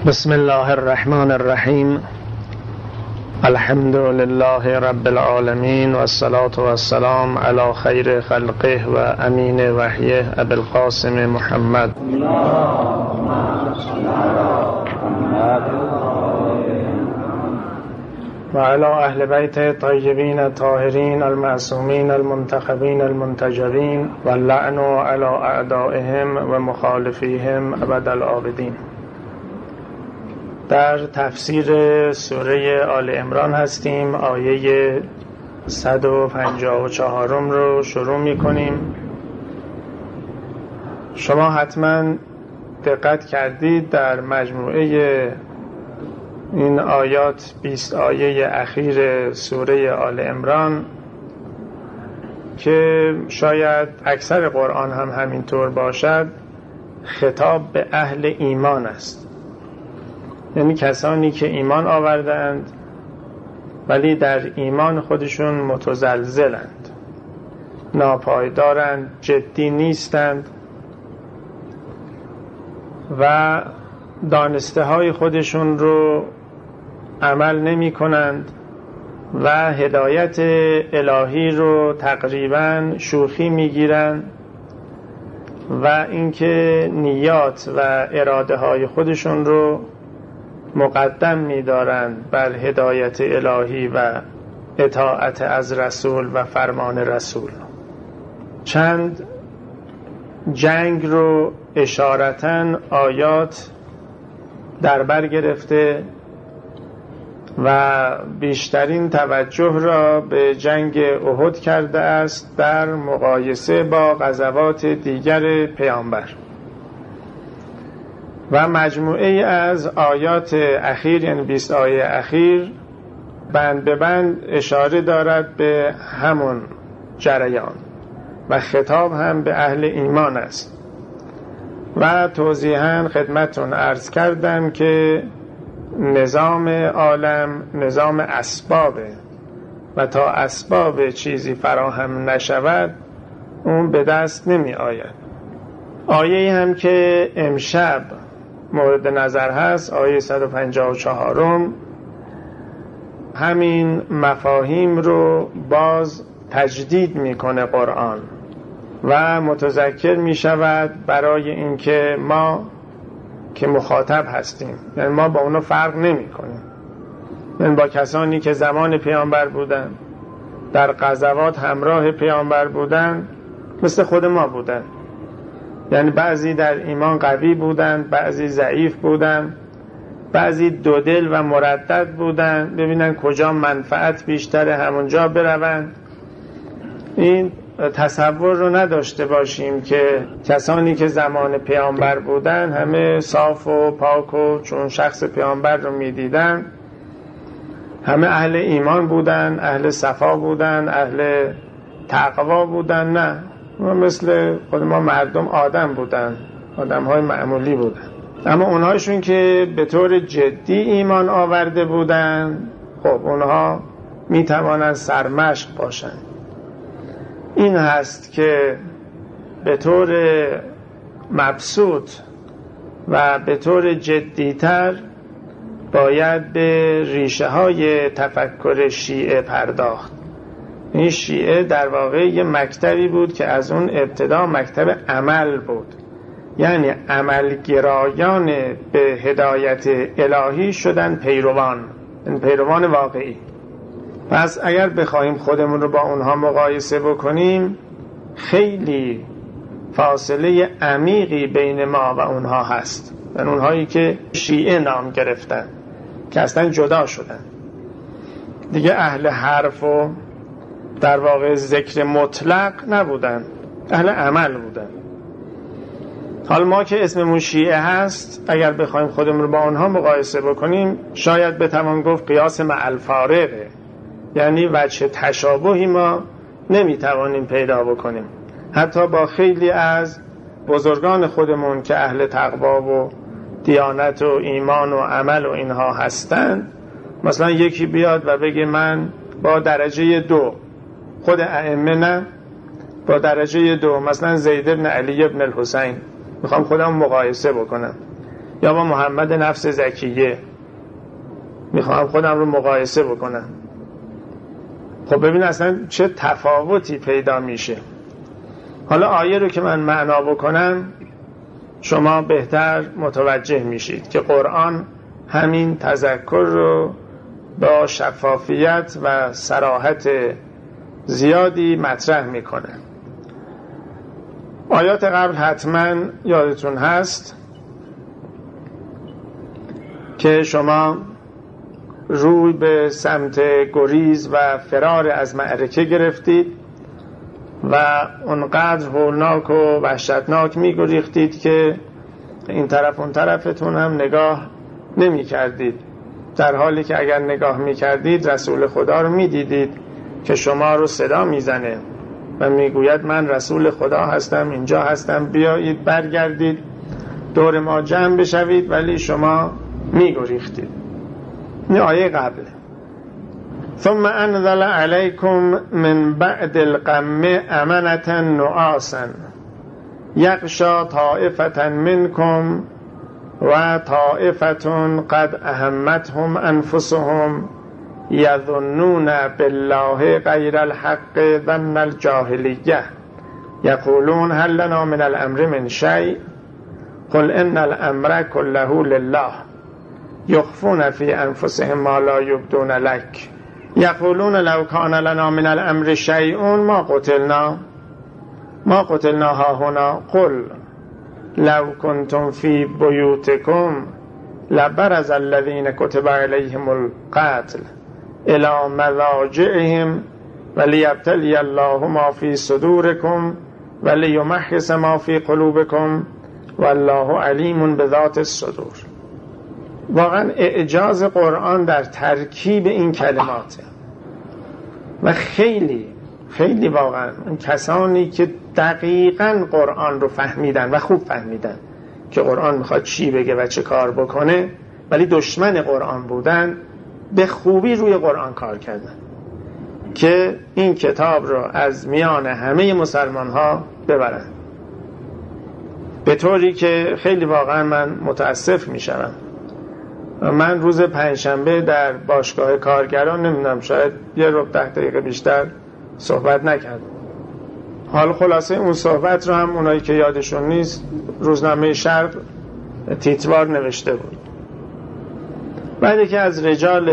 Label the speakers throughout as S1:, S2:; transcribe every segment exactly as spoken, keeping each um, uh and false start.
S1: بسم الله الرحمن الرحیم. الحمد لله رب العالمین و الصلاة و السلام علی خیر خلقه و امین وحیه ابی القاسم محمد و علی اهل بیت طیبین الطاهرین المعصومین المنتخبین المنتجبین و اللعن علی اعدائهم و مخالفیهم ابد الآبدین. در تفسیر سوره آل عمران هستیم. آیه صد و پنجاه و چهار رو شروع می کنیم. شما حتما دقت کردید در مجموعه این آیات، بیست آیه اخیر سوره آل عمران، که شاید اکثر قرآن هم همینطور باشد، خطاب به اهل ایمان است. یعنی کسانی که ایمان آوردند ولی در ایمان خودشون متزلزلند، ناپایدارند، جدی نیستند و دانسته های خودشون رو عمل نمی کنند و هدایت الهی رو تقریبا شوخی می گیرند و اینکه نیات و اراده های خودشون رو مقدم می‌دارند بر هدایت الهی و اطاعت از رسول و فرمان رسول. چند جنگ رو اشارتاً آیات در بر گرفته و بیشترین توجه را به جنگ احد کرده است در مقایسه با غزوات دیگر پیامبر. و مجموعه از آیات اخیر، یعنی بیست آیه اخیر، بند به بند اشاره دارد به همون جریان و خطاب هم به اهل ایمان است. و توضیحاً خدمتون عرض کردم که نظام عالم نظام اسبابه و تا اسباب چیزی فراهم نشود اون به دست نمی آید. آیه هم که امشب مورد نظر هست، آیه صد و پنجاه و چهار، همین مفاهیم رو باز تجدید میکنه قرآن و متذکر میشود برای اینکه ما که مخاطب هستیم، یعنی ما با اونو فرق نمی کنیم، یعنی با کسانی که زمان پیامبر بودن، در غزوات همراه پیامبر بودن، مثل خود ما بودن. یعنی بعضی در ایمان قوی بودند، بعضی ضعیف بودند، بعضی دودل و مردد بودند، ببینن کجا منفعت بیشتره همونجا بروند. این تصور رو نداشته باشیم که کسانی که زمان پیامبر بودن همه صاف و پاک و چون شخص پیامبر رو میدیدن همه اهل ایمان بودن، اهل صفا بودن، اهل تقوا بودن. نه، ما مثل خود ما مردم آدم بودن، آدم های معمولی بودن. اما اونهاشون که به طور جدی ایمان آورده بودن، خب اونها میتوانند سرمشق باشند. این هست که به طور مبسوط و به طور جدیتر باید به ریشه های تفکر شیعه پرداخت. این شیعه در واقع یه مکتبی بود که از اون ابتدا مکتب عمل بود، یعنی عملگرایان به هدایت الهی شدن پیروان، این پیروان واقعی. پس اگر بخوایم خودمون رو با اونها مقایسه بکنیم، خیلی فاصله عمیقی بین ما و اونها هست، و اونهایی که شیعه نام گرفتن که اصلا جدا شدن دیگه، اهل حرف و در واقع ذکر مطلق نبودن، اهل عمل بودن. حال ما که اسممون شیعه هست، اگر بخوایم خودمون رو با آنها مقایسه بکنیم، شاید بتوان گفت قیاس مع الفارقه، یعنی وجه تشابهی ما نمیتوانیم پیدا بکنیم حتی با خیلی از بزرگان خودمون که اهل تقوا و دیانت و ایمان و عمل و اینها هستند. مثلا یکی بیاد و بگه من با درجه دو، خود ائمه نه، با درجه دو، مثلا زید بن علی بن الحسین میخوام خودم مقایسه بکنم، یا با محمد نفس زکیه میخوام خودم رو مقایسه بکنم. خب ببین اصلا چه تفاوتی پیدا میشه. حالا آیه رو که من معنا بکنم شما بهتر متوجه میشید که قرآن همین تذکر رو با شفافیت و صراحت زیادی مطرح میکنه. آیات قبل حتما یادتون هست که شما روی به سمت گریز و فرار از معرکه گرفتید و اونقدر هولناک و وحشتناک می گریختید که این طرف اون طرفتون هم نگاه نمی کردید، در حالی که اگر نگاه می کردید رسول خدا رو می دیدید که شما رو صدا می زنه و می گوید من رسول خدا هستم، اینجا هستم، بیایید برگردید دور ما جمع بشوید، ولی شما می گریختید. این آیه قبله. ثم انزل علیکم من بعد الغم امنة نعاسا یغشی طائفة منکم و طائفة قد اهمتهم انفسهم یظنون بالله غیر الحق ظن الجاهلیه یقولون هل لنا من الامر من شیء قل ان الامر كله لله یخفون فی انفسهم ما لا یبدون لک یقولون لو کان لنا من الامر شیء ما قتلنا ما قتلنا هاهنا قل لو کنتم فی بیوتکم لبرز الذین کتب علیهم القتل الی مضاجعهم ولیبتلی الله ما فی صدورکم ولیمحص ما فی قلوبکم والله علیم بذات الصدور. واقعا اعجاز قرآن در ترکیب این کلماته و خیلی خیلی واقعا کسانی که دقیقاً قرآن رو فهمیدن و خوب فهمیدن که قرآن میخواد چی بگه و چه کار بکنه ولی دشمن قرآن بودن به خوبی روی قرآن کار کردن که این کتاب رو از میان همه مسلمان ها ببرن، به طوری که خیلی واقعا من متاسف میشم. من روز پنجشنبه در باشگاه کارگران نمیدونم شاید یه ربع ده دقیقه بیشتر صحبت نکردم. حال خلاصه اون صحبت رو هم اونایی که یادشون نیست روزنامه شرق تیتروار نوشته بود. بعد که از رجال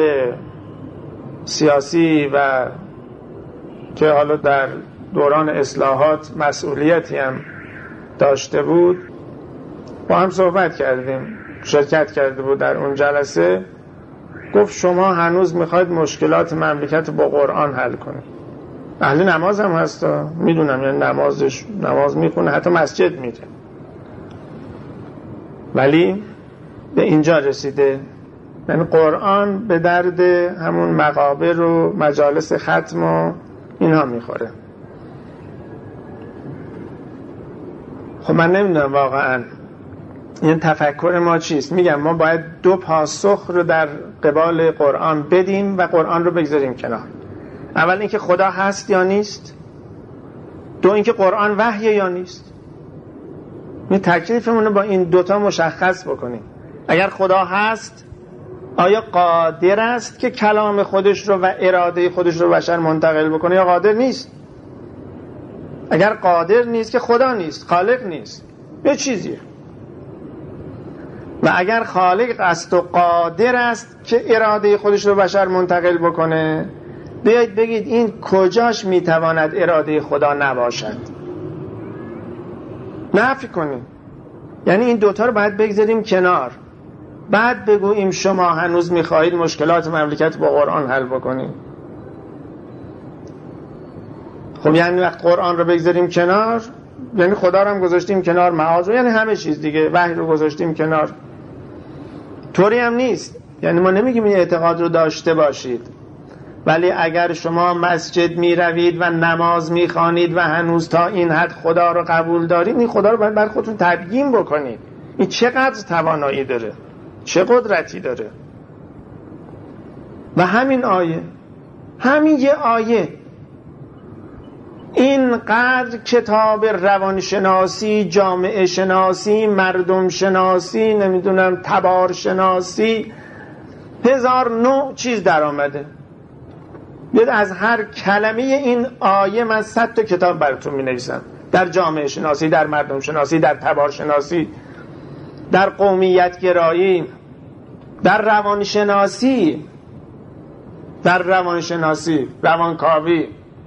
S1: سیاسی و که حالا در دوران اصلاحات مسئولیتی هم داشته بود با هم صحبت کردیم، شرکت کرده بود در اون جلسه. گفت شما هنوز میخواید مشکلات مملکت با قرآن حل کنید. اهل نماز هم هستا، میدونم، یعنی نمازش نماز میخونه، حتی مسجد میره، ولی به اینجا رسیده. یعنی قرآن به درد همون مقابر و مجالس ختم و اینها میخوره. خب من نمیدونم واقعا این تفکر ما چیست. میگم ما باید دو پاسخ رو در قبال قرآن بدیم و قرآن رو بگذاریم کنار. اول اینکه خدا هست یا نیست، دو اینکه قرآن وحی یا نیست. می تکلیفمون رو با این دوتا مشخص بکنیم. اگر خدا هست آیا قادر است که کلام خودش رو و اراده خودش رو بشر منتقل بکنه یا قادر نیست؟ اگر قادر نیست که خدا نیست، خالق نیست، یه چیزیه. و اگر خالق است و قادر است که اراده خودش رو بشر منتقل بکنه، بیایید بگید این کجاش میتواند اراده خدا نباشد؟ نفی کنیم. یعنی این دوتا رو باید بگذاریم کنار، بعد بگوییم شما هنوز میخواهید مشکلات مملکت با قرآن حل بکنید. خب یعنی وقت قرآن رو بگذاریم کنار یعنی خدا رو هم گذاشتیم کنار، معاذ، یعنی همه چیز دیگه، وحی رو گذاشتیم کنار. طوری هم نیست. یعنی ما نمیگیم این اعتقاد رو داشته باشید، ولی اگر شما مسجد می روید و نماز می خوانید و هنوز تا این حد خدا رو قبول دارید، این خدا رو باید بر خودتون تبیین بکنید. این چقدر توانایی داره، چه قدرتی داره. و همین آیه، همین یه آیه اینقدر کتاب روانشناسی، جامعه شناسی، مردم شناسی، نمیدونم تبار شناسی، هزار نوع چیز در آمده. بیاد از هر کلمه این آیه من صد تا کتاب براتون می نویسم، در جامعه شناسی، در مردم شناسی، در تبار شناسی، در قومیت گرایی، در روانشناسی، در روانشناسی روانکاوی.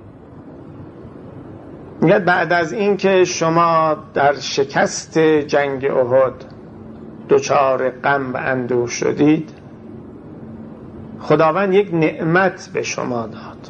S1: میگه بعد از این که شما در شکست جنگ احد دچار غم و اندوه شدید، خداوند یک نعمت به شما داد.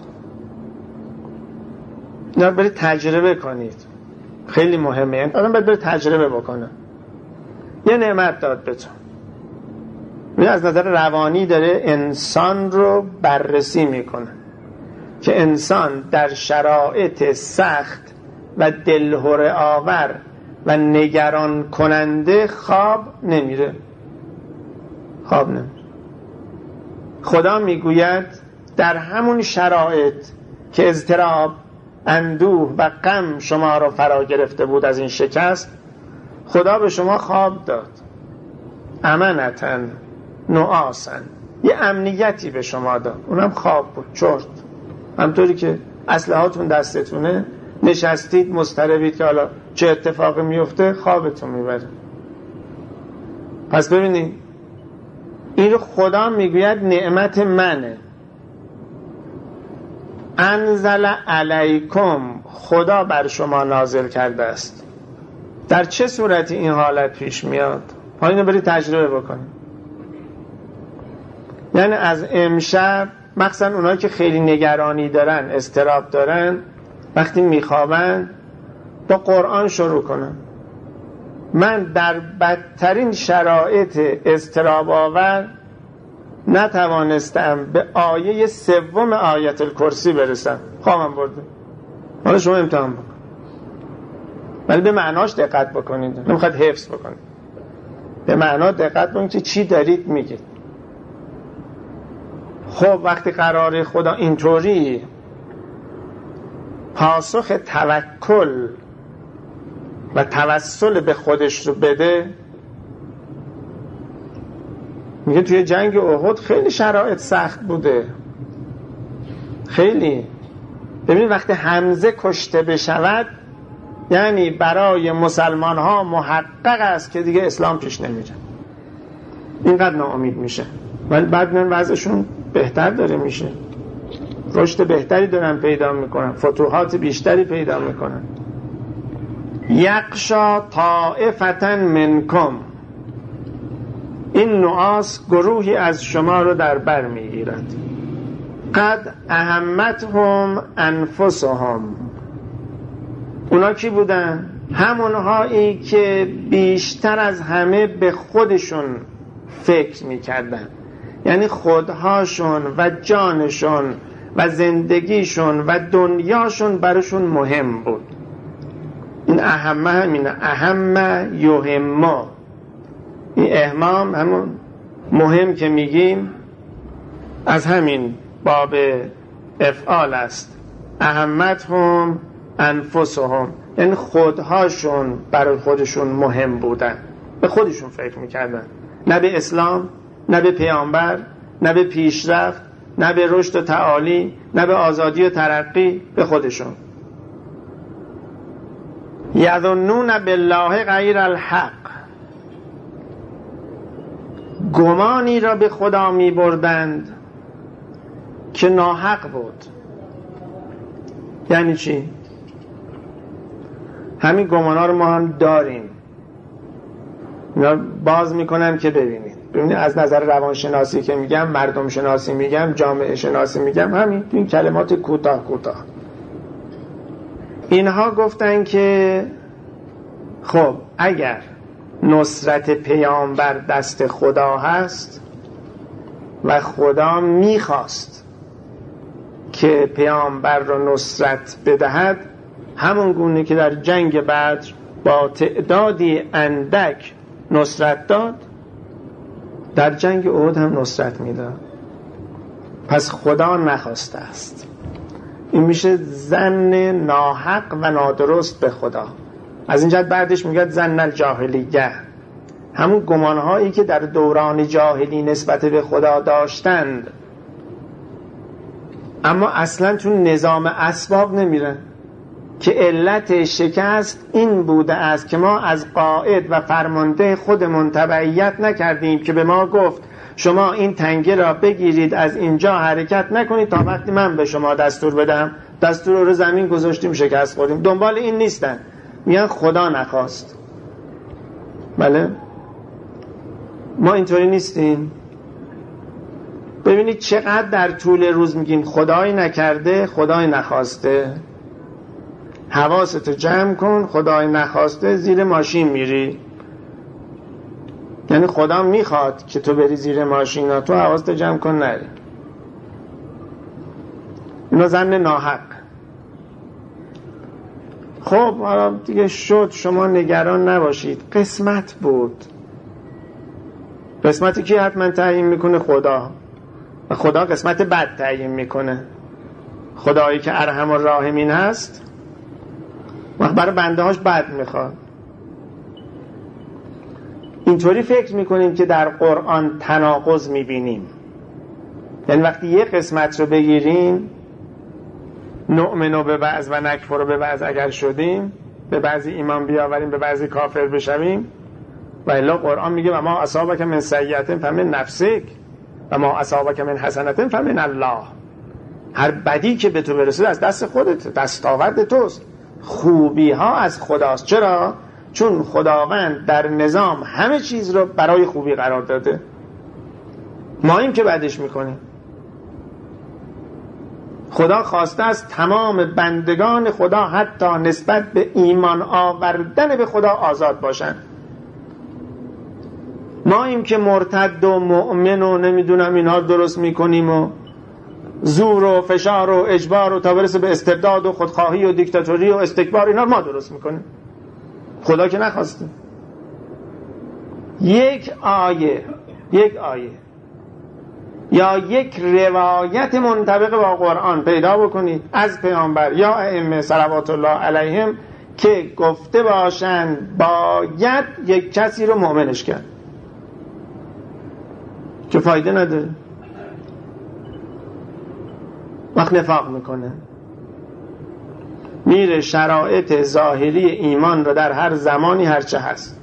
S1: اینا برید تجربه کنید، خیلی مهمه. آدم باید برید تجربه بکنه. یه نعمت داد بهتون، از نظر روانی داره انسان رو بررسی میکنه که انسان در شرایط سخت و دلهره آور و نگران کننده خواب نمیره. خواب نمیره. خدا میگوید در همون شرایط که اضطراب، اندوه و غم شما رو فرا گرفته بود از این شکست، خدا به شما خواب داد. امنتاً نعاسن، یه امنیتی به شما داد، اونم خواب بود. چرت همطوری که اسلحه‌هاتون دستتونه، نشستید مضطربید که حالا چه اتفاقی میفته، خوابتون میبره. پس ببینید این رو خدا میگوید نعمت منه. انزل علیکم، خدا بر شما نازل کرده است. در چه صورتی این حالت پیش میاد؟ حالا اینو برید تجربه بکنید. یعنی از امشب، مخصوصا اونایی که خیلی نگرانی دارن، اضطراب دارن، وقتی میخوابن با قرآن شروع کنن. من در بدترین شرایط اضطراب آور نتوانستم به آیه سوم آیت الکرسی برسم، خوابم برده. حالا شما امتحان بکن، ولی به معناش دقت بکنید، نمیخواد حفظ بکنید، به معنا دقت بکنید که چی دارید میگید. خب وقتی قرار خدا اینطوری پاسخ توکل و توسل به خودش رو بده، میگه توی جنگ احد خیلی شرایط سخت بوده، خیلی. ببینید وقتی حمزه کشته بشود، یعنی برای مسلمان ها محقق است که دیگه اسلام پیش نمیره، اینقدر ناامید میشه. ولی بعد من وضعشون بهتر داره میشه، رشد بهتری دارن پیدا میکنن، فتوحات بیشتری پیدا میکنن. یقشا طائفة منکم، این نعاس گروهی از شما رو در بر میگیرد. قد اهمتهم انفسهم، اونا کی بودن؟ همونهایی که بیشتر از همه به خودشون فکر میکردن، یعنی خودهاشون و جانشون و زندگیشون و دنیاشون براشون مهم بود. این اهمه همینه، اهمه یهمه. این اهمام همون مهم که میگیم از همین باب افعال است. اهمتهم انفسهم، یعنی خودهاشون برای خودشون مهم بودن، به خودشون فکر میکردن، نه به اسلام، نه به پیامبر، نه به پیشرفت، نه به رشد و تعالی، نه به آزادی و ترقی، به خودشون. یظنون بالله غیر الحق، گمانی را به خدا می بردند که ناحق بود. یعنی چی؟ همین گمانا رو ما هم داریم، اینا باز میکنم که ببینید. ببینید از نظر روانشناسی که میگم، مردم شناسی میگم، جامعه شناسی میگم، همین این کلمات کوتاه کوتاه. اینها گفتن که خب اگر نصرت پیامبر دست خدا هست و خدا میخواست که پیامبر رو نصرت بدهد، همون گونه که در جنگ بدر با تعدادی اندک نصرت داد، در جنگ احد هم نصرت میداد. پس خدا نخواسته است. این میشه ظن ناحق و نادرست به خدا. از این جهت بعدش میگه ظن الجاهلیه، همون گمانهایی که در دوران جاهلی نسبت به خدا داشتند اما اصلا تو نظام اسباب نمیره که علت شکست این بوده است که ما از قائد و فرمانده خودمون تبعیت نکردیم که به ما گفت شما این تنگه را بگیرید، از اینجا حرکت نکنید تا وقتی من به شما دستور بدم. دستور رو زمین گذاشتیم، شکست خوردیم. دنبال این نیستن، میگن خدا نخواست. بله ما اینطوری نیستیم. ببینید چقدر در طول روز میگیم خدای نکرده، خدای نخواسته. حواستو جمع کن، خدای نخواسته زیر ماشین میری، یعنی خدا میخواد که تو بری زیر ماشین، تو حواستو جمع کن نری. اینا ظن ناحق. خب حالا دیگه شد، شما نگران نباشید، قسمت بود. قسمتی که حتما تعیین میکنه خدا، و خدا قسمت بد تعیین میکنه. خدایی که ارحم الراحمین هست وقت برای بنده هاش بد میخواد. اینطوری فکر میکنیم که در قرآن تناقض میبینیم، یعنی وقتی یه قسمت رو بگیریم نؤمنو به بعض و نکفرو به بعض اگر شدیم، به بعضی ایمان بیاوریم به بعضی کافر بشویم. و الا قرآن میگه و ما اصابک من سیئة فمن نفسک و ما اصابک من حسنة فمن الله. هر بدی که به تو برسه از دست خودت، دستاورد توست. خوبی ها از خداست. چرا؟ چون خداوند در نظام همه چیز رو برای خوبی قرار داده. ما این که بدش میکنیم. خدا خواسته از تمام بندگان خدا حتی نسبت به ایمان آوردن به خدا آزاد باشن. ما این که مرتد و مؤمن و نمیدونم اینها درست میکنیم و زور و فشار و اجبار و تا برسه به استبداد و خودخواهی و دیکتاتوری و استکبار، اینا ما درست میکنیم. خدا که نخواسته. یک آیه یک آیه یا یک روایت منطبق با قرآن پیدا بکنید از پیامبر یا ائمه صلوات الله علیهم که گفته باشند باید یک کسی رو مؤمنش کرد، که فایده نداره. وقت نفاق میکنه، میره شرایط ظاهری ایمان رو در هر زمانی هرچه هست،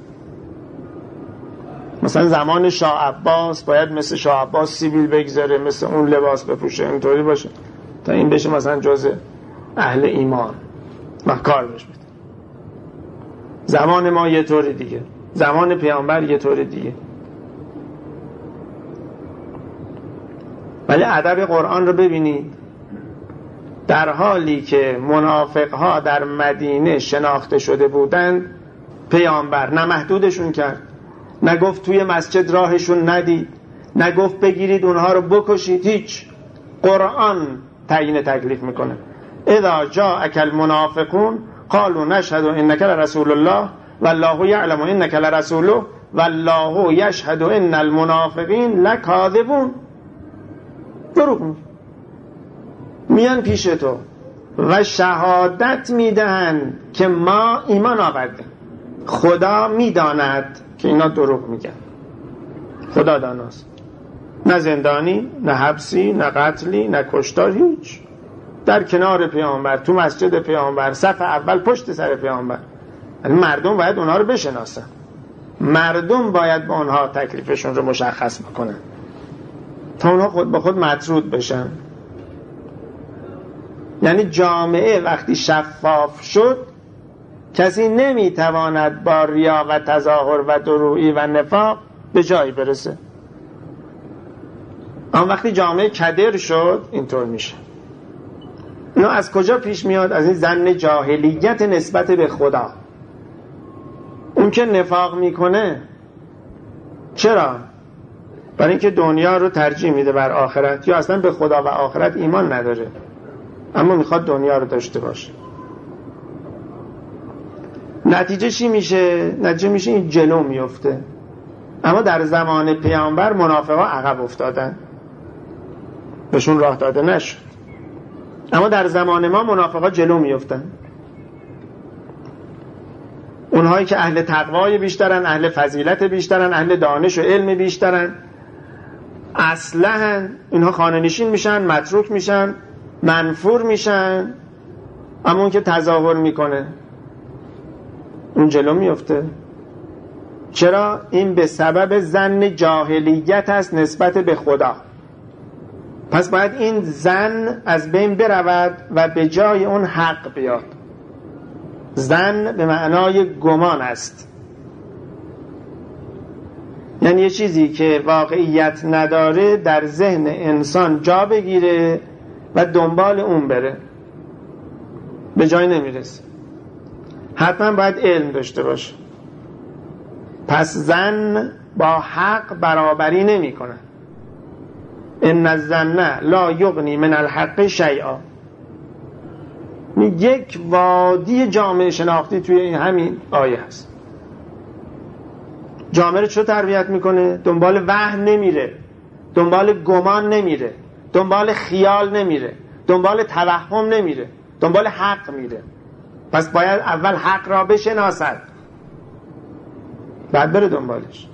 S1: مثلا زمان شاه عباس باید مثل شاه عباس سیبیل بگذاره، مثل اون لباس بپوشه، اینطوری باشه تا این بشه مثلا جزء اهل ایمان و کار بشه. زمان ما یه طوری دیگه، زمان پیامبر یه طوری دیگه. ولی ادب قرآن رو ببینید، در حالی که منافقها در مدینه شناخته شده بودند، پیامبر نه محدودشون کرد، نه گفت توی مسجد راهشون ندید، نه گفت بگیرید اونها رو بکشید، هیچ. قرآن تعیین تکلیف میکنه. اذا جاءک المنافقون قالوا نشهد انک لرسول الله والله یعلم انک لرسوله والله یشهد ان المنافقین لکاذبون. دروغ میگن، میان پیش تو و شهادت میدهند که ما ایمان آوردیم. خدا میداند که اینا دروغ میگن. خدا داناست. نه زندانی، نه حبسی، نه قتلی، نه کشتار، هیچ. در کنار پیامبر، تو مسجد پیامبر، صف اول پشت سر پیامبر. یعنی مردم باید اونها رو بشناسن، مردم باید با اونها تکلیفشون رو مشخص بکنن تا اونها خود به خود مطرود بشن. یعنی جامعه وقتی شفاف شد کسی نمیتواند با ریا و تظاهر و درویی و نفاق به جایی برسه. اما وقتی جامعه کدر شد اینطور میشه. اینو از کجا پیش میاد؟ از این ظن جاهلیت نسبت به خدا. اون که نفاق میکنه چرا؟ برای اینکه دنیا رو ترجیح میده بر آخرت، یا اصلا به خدا و آخرت ایمان نداره اما میخواد دنیا رو داشته باشه. نتیجه چی میشه؟ نتیجه میشه این جلو میفته. اما در زمان پیامبر منافقا عقب افتادن، بهشون راه داده نشد. اما در زمان ما منافقا جلو میفتن. اونهایی که اهل تقوای بیشترن، اهل فضیلت بیشترن، اهل دانش و علم بیشترن، اصلا اینها خانه نشین میشن، متروک میشن، منفور میشن. اما اون که تظاهر میکنه اون جلو میفته. چرا؟ این به سبب ظن جاهلیت است نسبت به خدا. پس باید این ظن از بین برود و به جای اون حق بیاد. ظن به معنای گمان است، یعنی یه چیزی که واقعیت نداره در ذهن انسان جا بگیره و دنبال اون بره، به جای نمیرسه. حتما باید علم داشته باشه. پس ظن با حق برابری نمی کنه. ان الظن لا یغنی من الحق شیئا. یک وادی جامعه شناختی توی این همین آیه هست. جامعه رو چه تربیت میکنه؟ دنبال وهم نمیره، دنبال گمان نمیره، دنبال خیال نمیره، دنبال توهم نمیره، دنبال حق میره. پس باید اول حق را بشناسد، بعد بره دنبالش.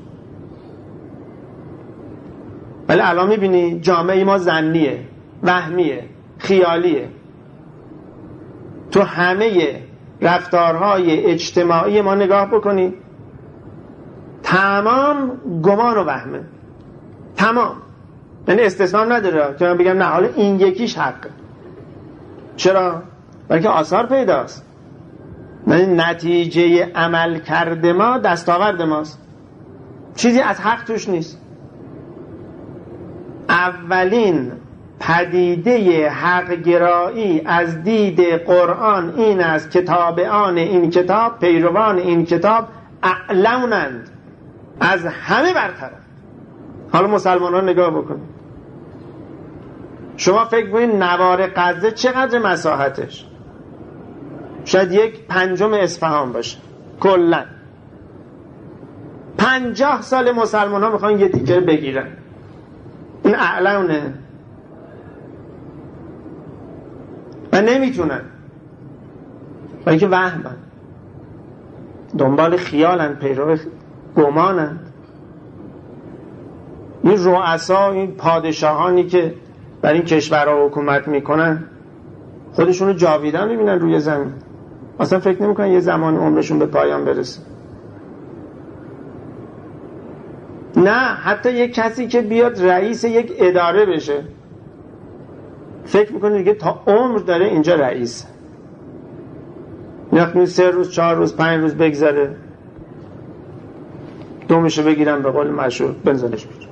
S1: ولی الان میبینی جامعه ما ظنیه، وهمیه، خیالیه. تو همه رفتارهای اجتماعی ما نگاه بکنی، تمام گمان و وهمه، تمام. یعنی استثنا نداره که من بگم نه حالا این یکیش حقه. چرا؟ بلکه آثار پیداست. یعنی نتیجه عمل کرده ما دستاورد ماست، چیزی از حق توش نیست. اولین پدیده حق گرایی از دید قرآن این است که تابعان این کتاب، پیروان این کتاب اعلونند، از همه برترند. حالا مسلمان ها نگاه بکنید، شما فکر کنید نوار غزه چقدر مساحتش؟ شاید یک پنجم اصفهان باشه کلا. پنجاه سال مسلمان ها میخوان یه تیکه بگیرن. این اعلونه و نمیتونن، ولی که وهمن، دنبال خیالن، پیرو گمانن. این رؤسا، این پادشاهانی که بر این کشورها حکومت میکنن خودشونو جاویدن میبینن روی زمین، اصلا فکر نمیکنن یه زمان عمرشون به پایان برسه. نه، حتی یک کسی که بیاد رئیس یک اداره بشه فکر میکنه دیگه تا عمر داره اینجا رئیس. یعنی سه روز، چهار روز، پنج روز بگذره دومشو بگیرن به قول مشهور بنزنش بیرون.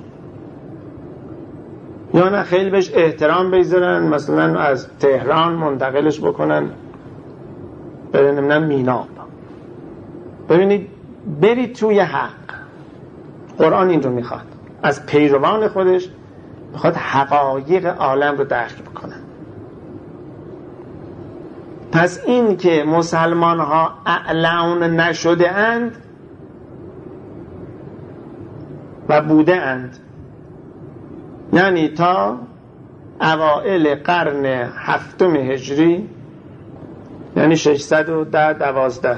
S1: یا نه خیلی بهش احترام بگذارن، مثلا از تهران منتقلش بکنن بره نمیدونم مینا. ببینید، برید توی حق. قرآن این رو میخواد، از پیروان خودش میخواد حقایق عالم رو درک بکنن. پس این که مسلمان ها اعلون نشده اند و بوده اند، یعنی تا اوائل قرن هفتم هجری، یعنی ششصد و دوازده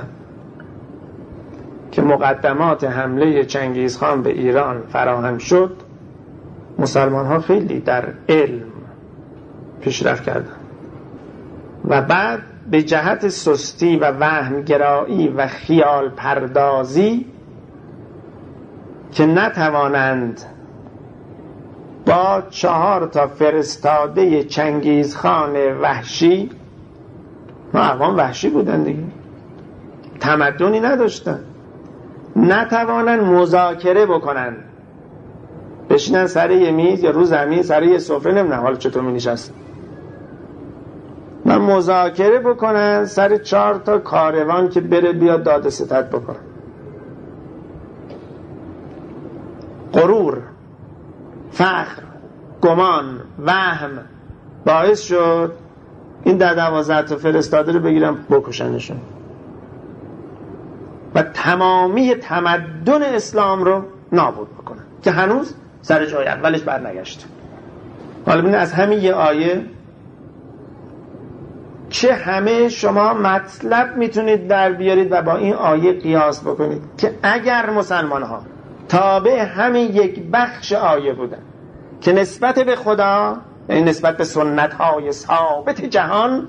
S1: که مقدمات حمله چنگیزخان به ایران فراهم شد، مسلمان ها خیلی در علم پیشرفت کردن و بعد به جهت سستی و وهمگرایی و خیال پردازی که نتوانند با چهار تا فرستاده چنگیزخان وحشی، ما اقوام وحشی بودن دیگه، تمدنی نداشتن، نتوانند مذاکره بکنن، بشینن سر یه میز یا رو زمین سر یه سفره، نمیدونم حالا چطور می نشستن، و مذاکره بکنن سر چهار تا کاروان که بره بیاد داد ستد بکنن. غرور، فخر، گمان، وهم باعث شد این در دوازده تا فرستاده رو بگیرن بکشنشون و تمامی تمدن اسلام رو نابود بکنن که هنوز سر جای اولش بر نگشته. حالا ببینید از همین یه آیه چه همه شما مطلب میتونید در بیارید و با این آیه قیاس بکنید که اگر مسلمان ها تابع همین یک بخش آیه بودن که نسبت به خدا، یعنی نسبت به سنت های ثابت جهان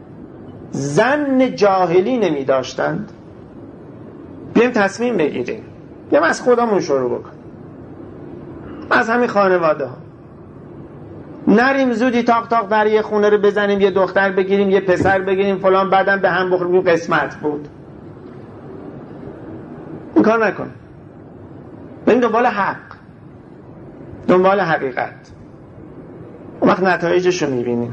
S1: ظن جاهلی نمی داشتند، بیایم تصمیم بگیریم، بیایم از خودمون شروع بکنیم، از همین خانواده ها نریم زودی تاق تاق در یه خونه رو بزنیم، یه دختر بگیریم، یه پسر بگیریم فلان، بعدم به هم بخوریم قسمت بود. این کار نکن. بریم دنبال حق، دنبال حقیقت، اون وقت نتایجش رو میبینیم.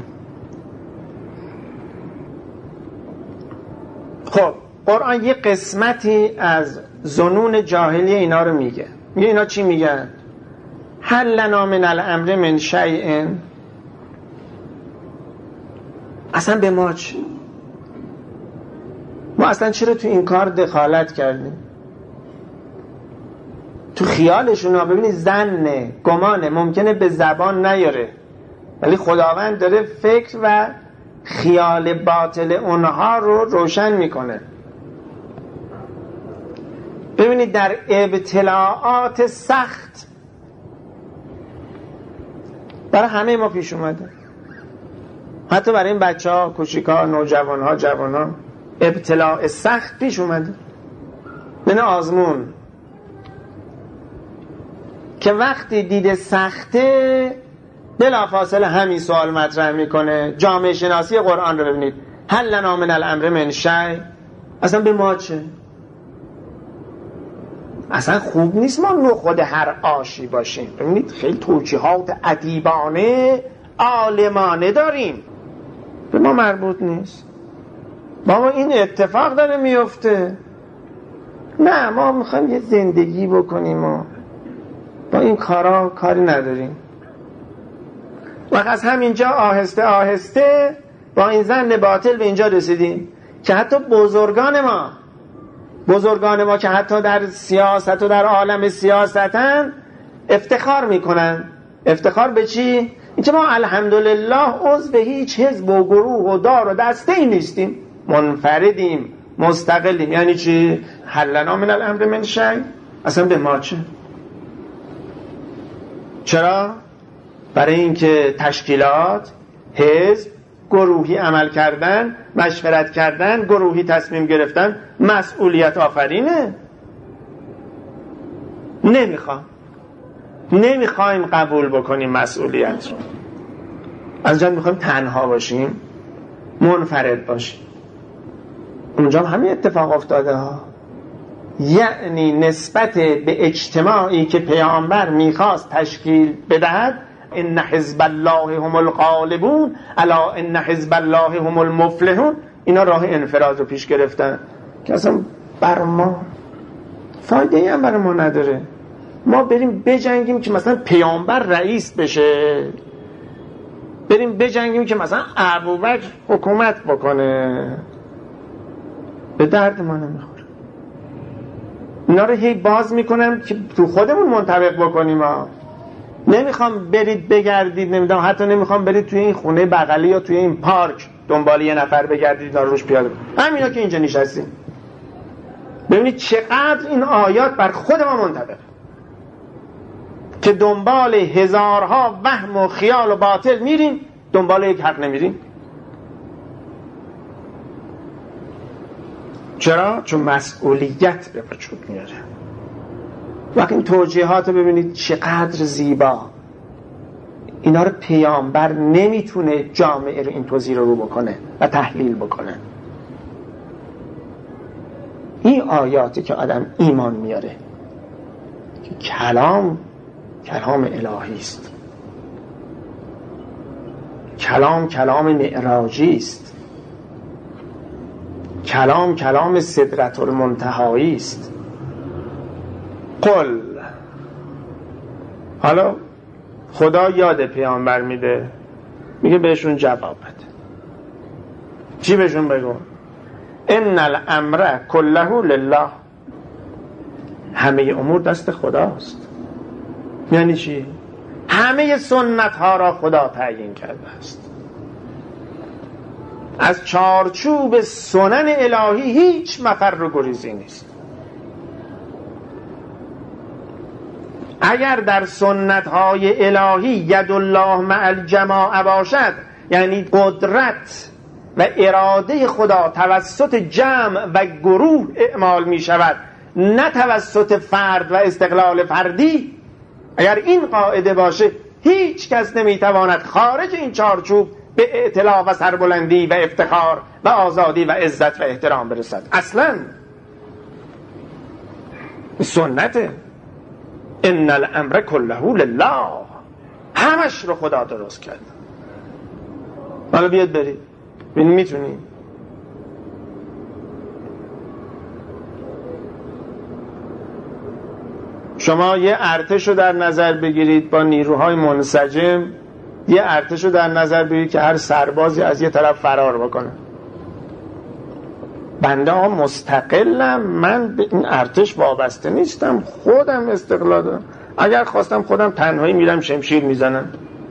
S1: خب قرآن یه قسمتی از ظنون جاهلی اینا رو میگه. میگه اینا چی میگن؟ هل لنا من الامر من شیء، اصلا به ما چه؟ ما اصلا چرا تو این کار دخالت کردیم؟ تو خیالشون ها ببینید ظنه، گمانه، ممکنه به زبان نیاره ولی خداوند داره فکر و خیال باطل اونها رو روشن میکنه. ببینید در ابتلاعات سخت برای همه ما پیش اومده، حتی برای این بچه ها، کوچیک ها، نوجوان ها، جوان ها ابتلاع سخت پیش اومده، من آزمون که وقتی دیده سخته بلافاصله همین سوال مطرح میکنه. جامعه شناسی قرآن رو ببینید، هل لنا من الامر من شیء، اصلا به ما چه؟ اصلا خوب نیست ما نخود هر آشی باشیم. ببینید خیلی توجیهات ادیبانه عالمانه داریم، به ما مربوط نیست. با ما این اتفاق داره میفته، نه ما میخوایم یه زندگی بکنیم و با این کارا کاری نداریم. و از همینجا آهسته آهسته با این ظن باطل به اینجا رسیدیم که حتی بزرگان ما بزرگان ما که حتی در سیاست و در عالم سیاستن افتخار میکنن. افتخار به چی؟ اینکه ما الحمدلله عضو هیچ حزب و گروه و دار و دسته ای نیستیم، منفردیم، مستقلیم. یعنی چی؟ هل لنا من الامر من شیء، اصلا به ما چه؟ چرا؟ برای اینکه تشکیلات، حزب، گروهی عمل کردن، مشورت کردن، گروهی تصمیم گرفتن مسئولیت آفرینه. نمیخوام نمیخوایم قبول بکنیم مسئولیت رو. از جان میخوایم تنها باشیم، منفرد باشیم. اونجا هم همین اتفاق افتاده ها. یعنی نسبت به اجتماعی که پیامبر میخواست تشکیل بدهد، ان حزب الله هم الغالبون الا ان حزب الله هم المفلحون، اینا راه انفراد رو پیش گرفتن که اصلا بر ما فایده ای هم برای ما نداره. ما بریم بجنگیم که مثلا پیامبر رئیس بشه، بریم بجنگیم که مثلا ابوبکر حکومت بکنه، به درد ما نمیخوره. اینا رو هی باز میکنم که تو خودمون منطبق بکنیم ها. نمیخوام برید بگردید، نمیدونم حتی نمیخوام برید توی این خونه بغلی یا توی این پارک دنبال یه نفر بگردید اینا روش پیاده کنید. همینا که اینجا نشستیم ببینید چقدر این آیات بر خود ما منطبق، که دنبال هزارها وهم و خیال و باطل میریم، دنبال یک حق نمیریم. چرا؟ چون مسئولیت به وجود میاره. وقتی این توجیهات رو ببینید چقدر زیبا، اینا رو پیامبر نمیتونه جامعه رو این توضیح رو رو بکنه و تحلیل بکنه. این آیاتی که آدم ایمان میاره که کلام کلام الهی است، کلام کلام معراجی است، کلام کلام سدرة المنتهایی است. قل، حالا خدا یاد پیامبر میده، میگه بهشون جواب بده. چی بهشون بگو؟ ان الامر كله لله، همه امور دست خداست. یعنی چی؟ همه سنت ها را خدا تعیین کرده است. از چارچوب سنن الهی هیچ مفر و گریزی نیست. اگر در سنت های الهی ید الله مع الجماعه باشد، یعنی قدرت و اراده خدا توسط جمع و گروه اعمال می شود، نه توسط فرد و استقلال فردی، اگر این قاعده باشه هیچ کس نمی تواند خارج این چارچوب به اطلاع و سربلندی و افتخار و آزادی و عزت و احترام برسد. اصلا سنته ان الامر کله لله، همش رو خدا درست کرد. حالا بیاد برید ببین میتونی. شما یه ارتش رو در نظر بگیرید با نیروهای منسجم، یه ارتش رو در نظر بگیرید که هر سربازی از یه طرف فرار بکنه. بنده ها مستقلم، من به این ارتش وابسته نیستم، خودم استقلال دارم. اگر خواستم خودم تنهایی میرم شمشیر میزنم.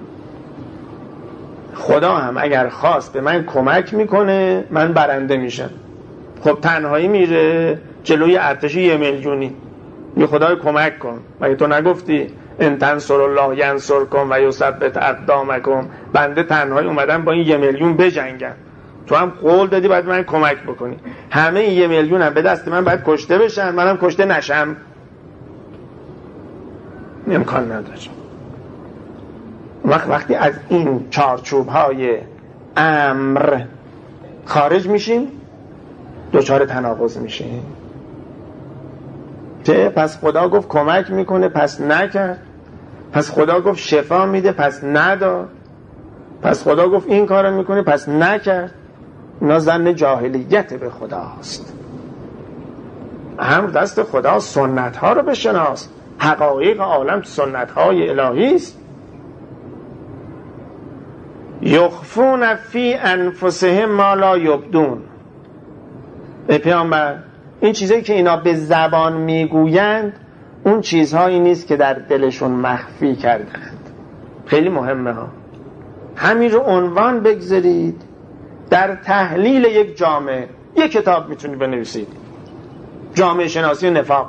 S1: خدا هم اگر خواست به من کمک میکنه، من برنده میشم. خب تنهایی میره جلوی ارتش یه میلیونی، یه خدای کمک کن. مگه تو نگفتی ان تنصر الله ینصرکم و یثبت اقدامکم؟ بنده تنهایی اومدم با این یه میلیون بجنگم، تو هم قول دادی باید من کمک بکنی. همه این یه میلیون هم به دست من باید کشته بشن، منم کشته نشم؟ امکان نداره. وقت وقتی از این چارچوب های امر خارج میشیم دچار تناقض میشیم. چه پس خدا گفت کمک میکنه پس نکرد، پس خدا گفت شفا میده پس نداد، پس خدا گفت این کارو میکنه پس نکرد. اینا ظن جاهلیت به خداست. امر دست خدا، سنت ها رو بشناس. حقایق عالم سنت های الهی است. یخفون فی انفسهم ما لا یبدون. ای پیامبر، این چیزایی که اینا به زبان میگویند اون چیزهایی نیست که در دلشون مخفی کردند. خیلی مهمه ها. همین رو عنوان بگذارید. در تحلیل یک جامعه یک کتاب میتونید بنویسید، جامعه شناسی نفاق،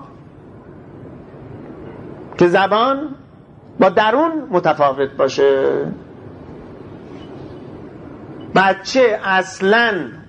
S1: که زبان با درون متفاوت باشه. بچه اصلاً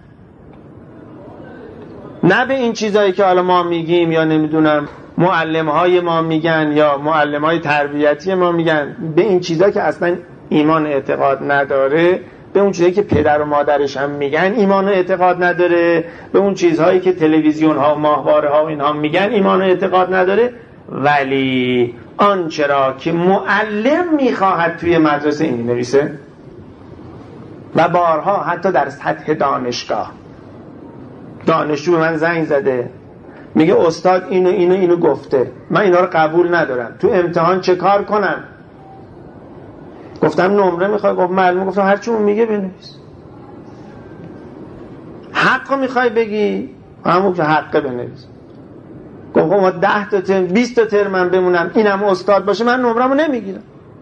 S1: نه به این چیزایی که حالا ما میگیم یا نمیدونم معلم‌های ما میگن یا معلم‌های تربیتی ما میگن، به این چیزا که اصلا ایمان اعتقاد نداره، به اون چیزایی که پدر و مادرش هم میگن ایمان اعتقاد نداره، به اون چیزهایی که تلویزیون ها و ماهواره ها و اینها میگن ایمان اعتقاد نداره. ولی آنچه را که معلم میخواهد توی مدرسه این نویسه و بارها حتی در سطح دانشگاه. دانشجو به من زنگ زده میگه استاد اینو اینو اینو گفته، من اینا رو قبول ندارم، تو امتحان چه کار کنم؟ گفتم نمره میخوای؟ گفت معلومه. گفتم هرچی اون میگه بنویس. حقو میخوای بگی؟ همون که حقه بنویس. گفت ما ده تا ترم بیست تا ترم من بمونم اینم استاد باشه من نمرمو نمیگیرم.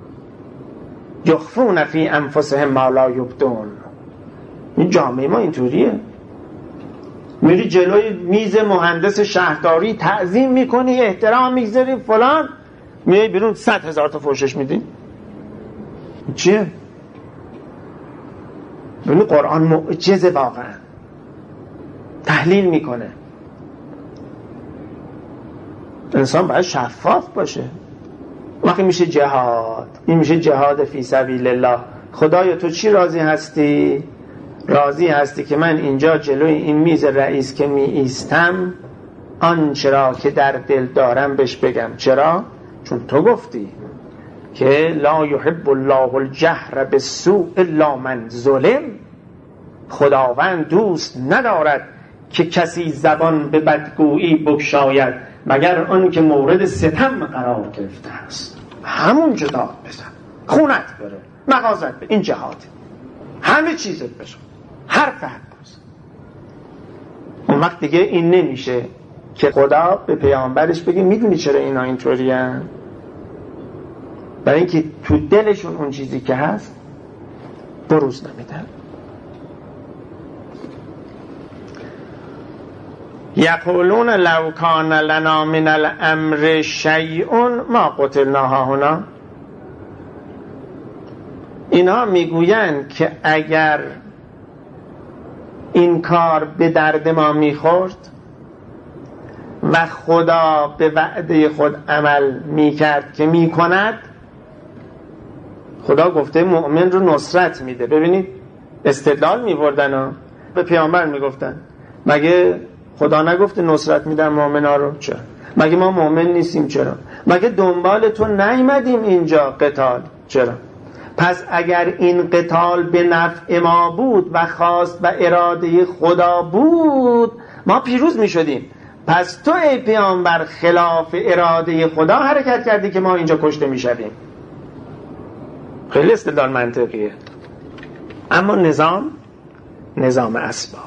S1: یخفون فی انفسهم ما لا یبدون. این جامعه ما اینطوریه. میری جلوی میز مهندس شهرداری تعظیم میکنی، احترام میگذاری فلان، میای بیرون صد هزار تا فوشش میدی. چیه؟ ببین قرآن معجزه واقعا تحلیل میکنه. انسان باید شفاف باشه. وقتی میشه جهاد، این میشه جهاد فی سبیل الله. خدایا تو چی راضی هستی؟ راضی هستی که من اینجا جلوی این میز رئیس که می ایستم آنچه را که در دل دارم بهش بگم. چرا؟ چون تو گفتی که لا یحب الله الجهر بالسوء الا من ظلم. خداوند دوست ندارد که کسی زبان به بدگویی بگشاید مگر آن که مورد ستم قرار گرفته است. همون جدا بزن، خونت بره، مغازت بره، این جهاد، همه چیزت بشه، حرف حق بزن. اون وقت دیگه این نمیشه که خدا به پیامبرش بگه میدونی چرا اینا اینطوری هن؟ برای اینکه تو دلشون اون چیزی که هست بروز نمیدن. یقولون لو کان لنا من الامر شیء ما قتلنا هاهنا. اینها میگویند که اگر این کار به درد ما میخورد و خدا به وعده خود عمل میکرد که میکند، خدا گفته مؤمن رو نصرت میده. ببینید استدلال میبردن ها، به پیامبر میگفتن مگه خدا نگفته نصرت میدن مؤمنا رو؟ چرا؟ مگه ما مؤمن نیستیم؟ چرا؟ مگه دنبال تو نیومدیم اینجا قتال؟ چرا؟ پس اگر این قتال به نفع ما بود و خواست و اراده خدا بود ما پیروز میشدیم. پس تو ای پیامبر خلاف اراده خدا حرکت کردی که ما اینجا کشته میشویم. خیلی استدلال منطقیه، اما نظام نظام اسبابه.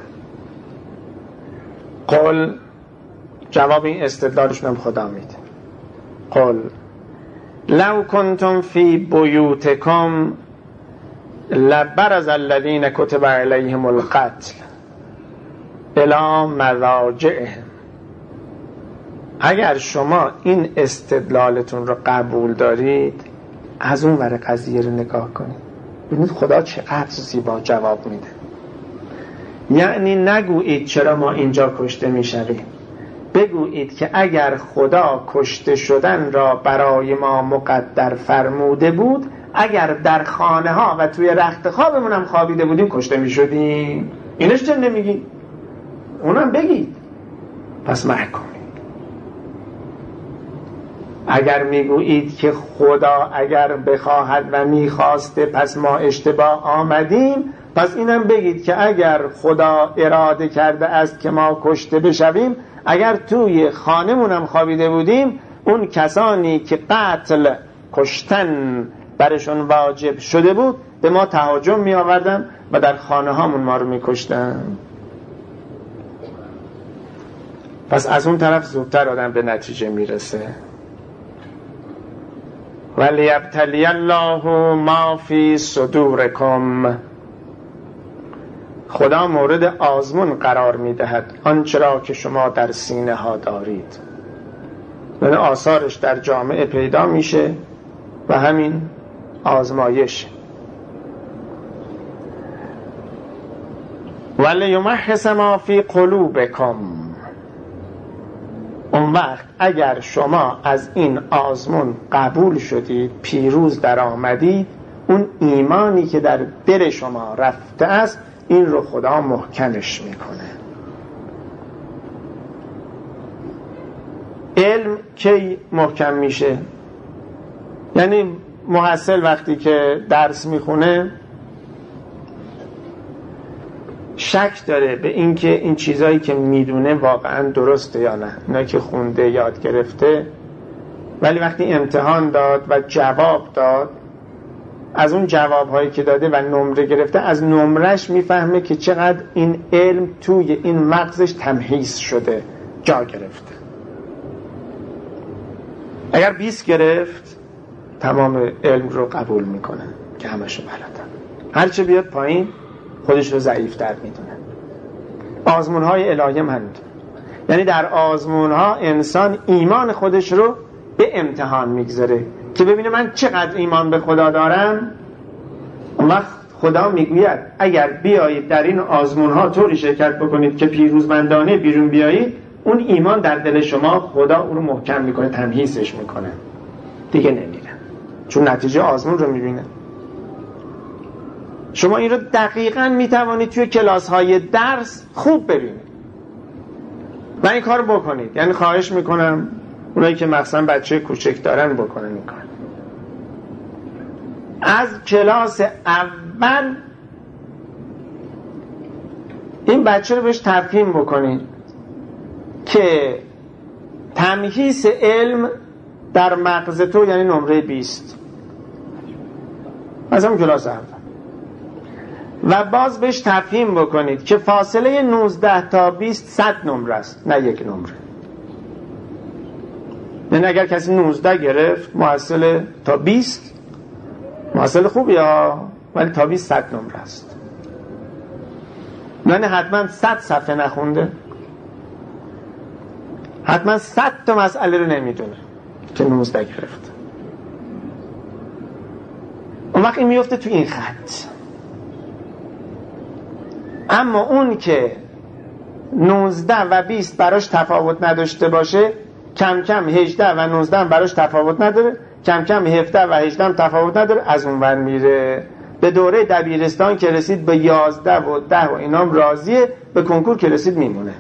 S1: قل جواب این استدلالشون هم خدا میده. قل لو کنتم فی بیوتکم لبرز الذین کتب علیهم القتل الی مضاجعهم. اگر شما این استدلالتون رو قبول دارید، از اون ور قضیه رو نگاه کنید، ببینید خدا چقدر زیبا جواب میده. یعنی نگویید چرا ما اینجا کشته میشویم، بگویید که اگر خدا کشته شدن را برای ما مقدر فرموده بود، اگر در خانه ها و توی رخت خوابمون هم خوابیده بودیم کشته میشدیم. اینش چرا نمیگید؟ اونم بگید. پس محکومید. اگر میگویید که خدا اگر بخواهد و میخواسته پس ما اشتباه آمدیم، پس اینم بگید که اگر خدا اراده کرده است که ما کشته بشویم، اگر توی خانمون هم خوابیده بودیم، اون کسانی که قتل کشتن برشون واجب شده بود به ما تهاجم می آوردن و در خانه هامون ما رو می کشتن. پس از اون طرف زودتر آدم به نتیجه می رسه. وَلِيَبْتَلِيَ اللَّهُ مَا فِي صُدُورِكُمْ. خدا مورد آزمون قرار می دهد آنچه را که شما در سینه ها دارید. یعنی آثارش در جامعه پیدا میشه و همین آزمایش. وَلِيُمَحِّصَ مَا فِي قُلُوبِكُمْ. اون وقت اگر شما از این آزمون قبول شدید، پیروز در آمدید، اون ایمانی که در دل شما رفته است این رو خدا محکمش میکنه. علم کی محکم میشه؟ یعنی محصل وقتی که درس میخونه شک داره به اینکه این چیزایی که میدونه واقعا درسته یا نه، نه که خونده یاد گرفته، ولی وقتی امتحان داد و جواب داد، از اون جوابهایی که داده و نمره گرفته، از نمرش میفهمه که چقدر این علم توی این مغزش تمحیص شده، جا گرفته. اگر بیست گرفت تمام علم رو قبول میکنه که همشو بلدن، هرچه بیاد پایین خودش رو ضعیف‌تر میدونه. آزمون‌های الهی هم همینطور. یعنی در آزمون‌ها انسان ایمان خودش رو به امتحان میگذاره که ببینه من چقدر ایمان به خدا دارم. اون وقت خدا میگوید اگر بیایید در این آزمون‌ها طوری شرکت بکنید که پیروزمندانه بیرون بیایید، اون ایمان در دل شما خدا اون رو محکم میکنه، تمحیصش میکنه، دیگه نمیره، چون نتیجه آزمون رو میبینه. شما این رو دقیقاً میتوانید توی کلاس‌های درس خوب ببینید و این کار بکنید. یعنی خواهش میکنم اونایی که مثلا بچه کوچک دارن بکنن این کار. از کلاس اول این بچه رو بهش تفهیم بکنید که تمحیص علم در مغز تو یعنی نمره بیست، از همون کلاس اول. و باز بهش تفهیم بکنید که فاصله نوزده تا بیست صد نمره است، نه یک نمره. یعنی اگر کسی نوزده گرفت محصل تا بیست محصل خوبی ها، ولی تا بیست صد نمره است. یعنی حتما صد صفحه نخونده، حتما صد تا مسئله رو نمیدونه که نوزده گرفت. اون وقت این میفته تو این خط. اما اون که نوزده و بیست براش تفاوت نداشته باشه، کم کم هجده و نوزده براش تفاوت نداره، کم کم هفده و هجده تفاوت نداره، از اون ور میره. به دوره دبیرستان که رسید به یازده و ده و اینام راضیه، به کنکور که رسید میمونه.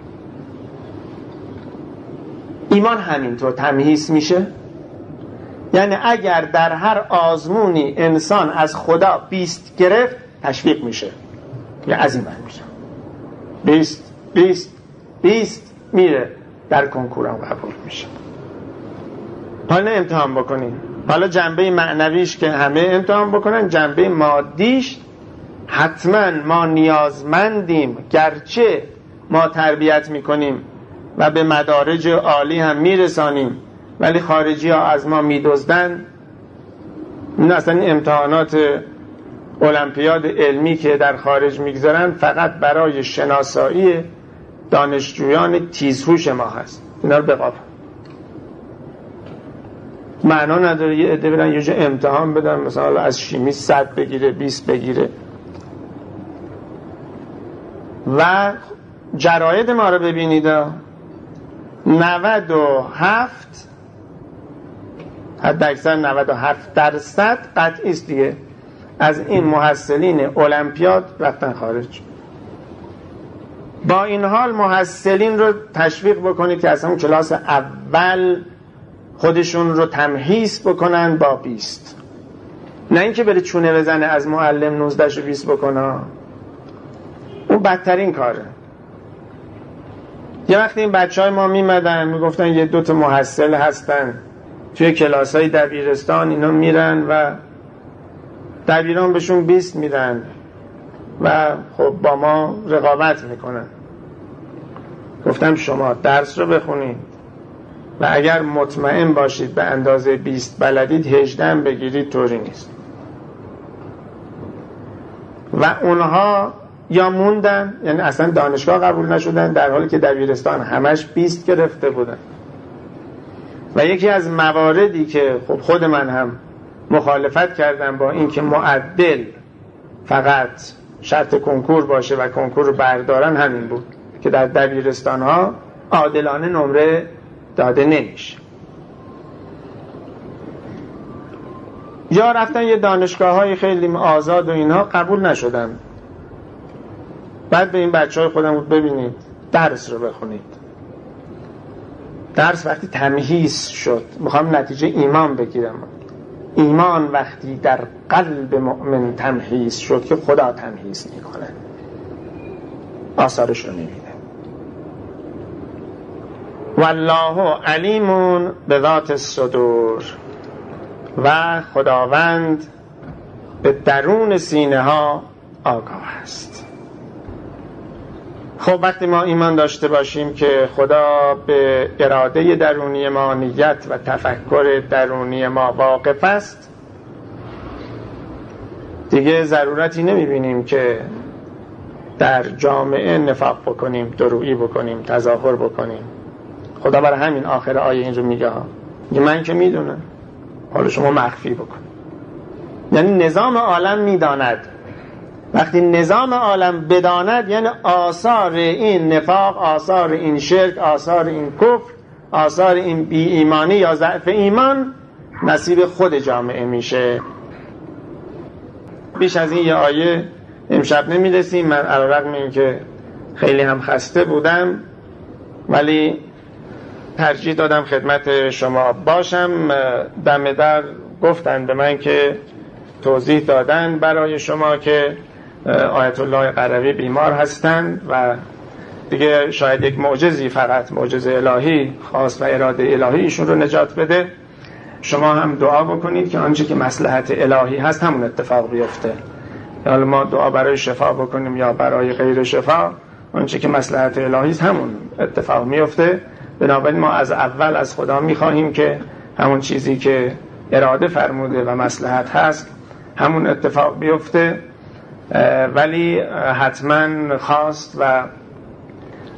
S1: ایمان همینطور تمهیز میشه. یعنی اگر در هر آزمونی انسان از خدا بیست گرفت، تشویق میشه، یا از این ور میشه، بیست بیست بیست میره، در کنکورم قبول میشه. حالا امتحان بکنیم. حالا جنبه معنویش که همه امتحان بکنن، جنبه مادیش حتما ما نیازمندیم، گرچه ما تربیت میکنیم و به مدارج عالی هم میرسانیم، ولی خارجی ها از ما میدزدن. این اصلا امتحانات المپیاد علمی که در خارج میگذارن فقط برای شناسایی دانشجویان تیزهوش ما هست. اینا رو بقاپ معنا نداره یه عده برن یه جا امتحان بدن، مثلا از شیمی صد بگیره، بیست بگیره. و جراید ما رو ببینید، نود و هفت حد اکثر نود و هفت درصد قطعی است دیگه از این محصلین المپیاد رفتن خارج. با این حال محصلین رو تشویق بکنید که از همون کلاس اول خودشون رو تمهیز بکنن با بیست، نه اینکه بره چونه بزنه از معلم نوزده و بیست بکنه. اون بدترین کاره. یه وقتی این بچه های ما میمدن میگفتن یه دوتا محصل هستن توی کلاس های دبیرستان، اینا میرن و دبیران بهشون بیست میدن و خب با ما رقابت میکنن. گفتم شما درس رو بخونید و اگر مطمئن باشید به اندازه بیست بلدید، هجده بگیرید، طوری نیست. و اونها یا موندن، یعنی اصلا دانشگاه قبول نشدن، در حالی که دبیرستان همش بیست گرفته بودن. و یکی از مواردی که خب خود من هم مخالفت کردم با این که معدل فقط شرط کنکور باشه و کنکور رو بردارن، همین بود که در دبیرستان ها عادلانه نمره داده نمیشه. یا رفتن یه دانشگاه های خیلی آزاد و اینها قبول نشدن. بعد به این بچه های خودم بود ببینید درس رو بخونید. درس وقتی تمهیز شد، میخوام نتیجه ایمان بگیرم، ایمان وقتی در قلب مؤمن تمهیز شد که خدا تمهیز میکنه، آثارش رو نمیده. والله علیم به ذات الصدور، و خداوند به درون سینه ها آگاه است. خب وقتی ما ایمان داشته باشیم که خدا به اراده درونی ما، نیت و تفکر درونی ما واقف است، دیگه ضرورتی نمیبینیم که در جامعه نفاق بکنیم، درویی بکنیم، تظاهر بکنیم. خدا برای همین آخر آیه این رو میگه ها، من که میدونم، حالا شما مخفی بکن. یعنی نظام عالم میداند. وقتی نظام عالم بداند، یعنی آثار این نفاق، آثار این شرک، آثار این کفر، آثار این بی ایمانی یا ضعف ایمان نصیب خود جامعه میشه. بیش از این یه آیه امشب نمیرسیم. من علیرغم این که خیلی هم خسته بودم، ولی ترجیح دادم خدمت شما باشم. دم در گفتن به من که توضیح دادن برای شما که آیت الله قروی بیمار هستند و دیگه شاید یک معجزی، فقط معجزه الهی خاص و اراده الهی ایشون رو نجات بده. شما هم دعا بکنید که آنچه که مصلحت الهی هست همون اتفاق بیفته. حالا ما دعا برای شفا بکنیم یا برای غیر شفا، آنچه که مصلحت الهی است همون اتفاق میفته. بنابراین ما از اول از خدا میخواهیم که همون چیزی که اراده فرموده و مصلحت هست همون اتفاق بیفته. ولی حتما خواست و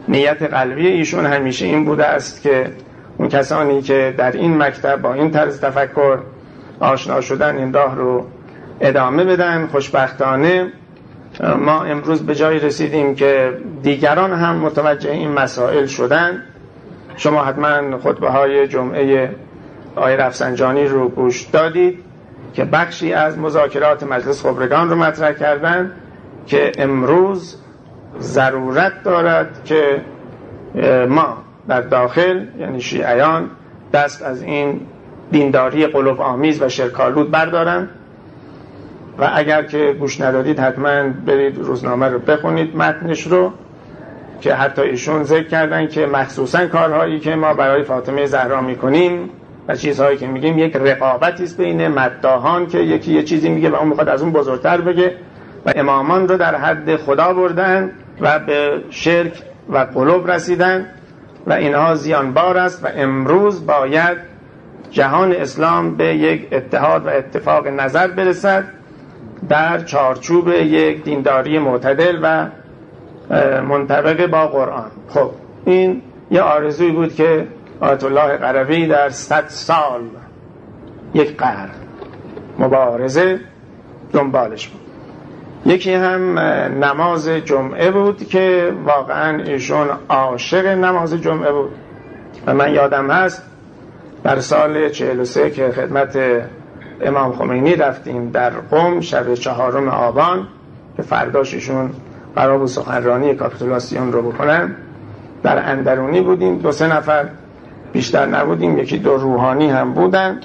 S1: نیت قلبی ایشون همیشه این بوده است که اون کسانی که در این مکتب با این طرز تفکر آشنا شدن این راه رو ادامه بدن. خوشبختانه ما امروز به جایی رسیدیم که دیگران هم متوجه این مسائل شدن. شما حتما خطبه های جمعه آقای رفسنجانی رو گوش دادید که بخشی از مذاکرات مجلس خبرگان رو مطرح کردن که امروز ضرورت دارد که ما در داخل یعنی شیعیان دست از این دینداری قلوب آمیز و شرک‌آلود بردارن. و اگر که گوش ندادید حتما برید روزنامه رو بخونید متنش رو، که حتی ایشون ذکر کردن که مخصوصا کارهایی که ما برای فاطمه زهرا میکنیم و چیزهایی که میگیم یک رقابتی است بین مداحان که یکی یه چیزی میگه و اون میخواد از اون بزرگتر بگه و امامان رو در حد خدا بردن و به شرک و قلوب رسیدن و اینها زیانبار است و امروز باید جهان اسلام به یک اتحاد و اتفاق نظر برسد در چارچوب یک دینداری معتدل و منطبق با قرآن. خب این یه آرزوی بود که آیت الله قروی در صد سال یک قرن مبارزه دنبالش بود. یکی هم نماز جمعه بود که واقعا ایشون عاشق نماز جمعه بود و من یادم هست در سال چهل و سه که خدمت امام خمینی رفتیم در قم شب چهارم آبان که فرداش ایشون قرار بود سخنرانی کاپیتولاسیون رو بکنن، در اندرونی بودیم، دو سه نفر بیشتر نبودیم، یکی دو روحانی هم بودن